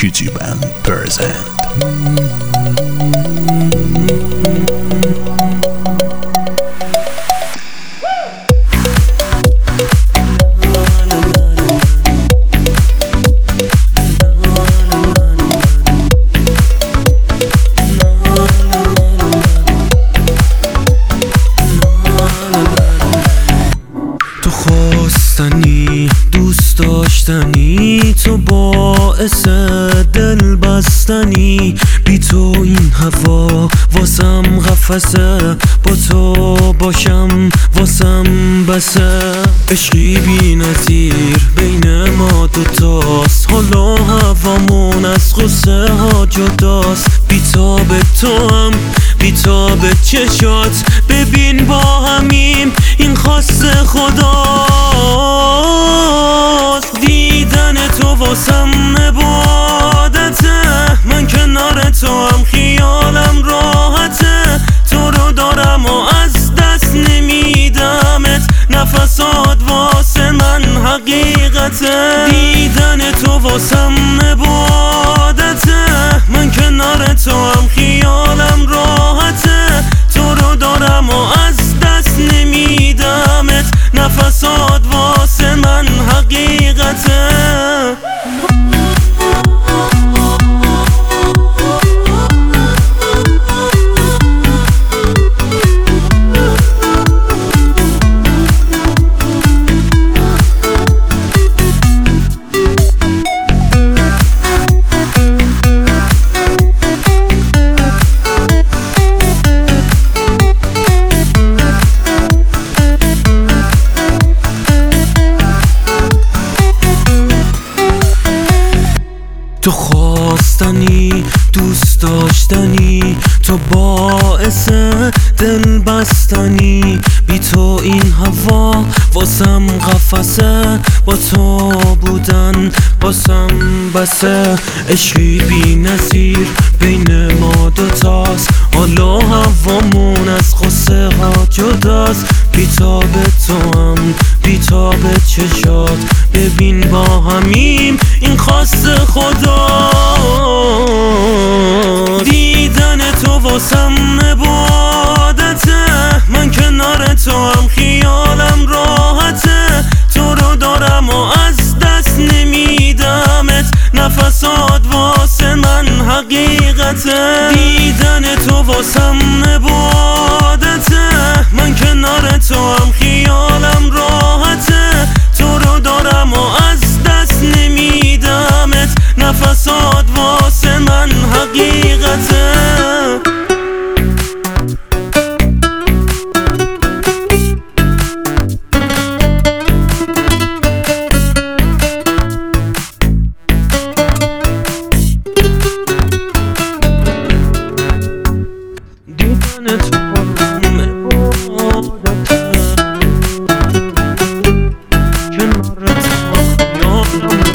پیجی بند پرزنت. تو خواستنی، دوست داشتنی، تو باعث دل بستنی. بی تو این هوا واسم قفسه، با تو باشم واسم بسه. عشقی بی نظیر بین ما دوتاست، حالا هوامون از غصه ها جداست. بیتاب تو هم بیتاب چشات، ببین با همیم این خواست خداست. دیدن تو واسم عبادته، من کنار تو هم خیالم راحته. تو رو دارم و از دست نمیدمت، نفسات واسه من حقیقته. دیدن تو واسم عبادته، من کنار تو هم خیالم راحته. تو رو دارم و از دست نمیدمت، نفسات واسه من حقیقته. تو خواستنی، دوست داشتنی، تو باعث دل بستنی. بی تو این هوا واسم قفسه، با تو بودن واسم بسه. عشقی بی نظیر بین ما دوتاست، حالا هوامون از غصه ها جداست. بیتاب تو هم بیتاب چشات، ببین با همیم این خواست خدا. دیدن تو واسم عبادته، من کنار تو هم خیالم راحته. تو رو دارم و از دست نمیدمت، نفسات واسه من حقیقته. دیدن تو واسم عبادته، من کنار تو هم خیالم راحته. تو رو دارم و از دست نمیدمت، نفسات واسه من حقیقته. دیدن تو واسم عبادته، کنار تو خیالم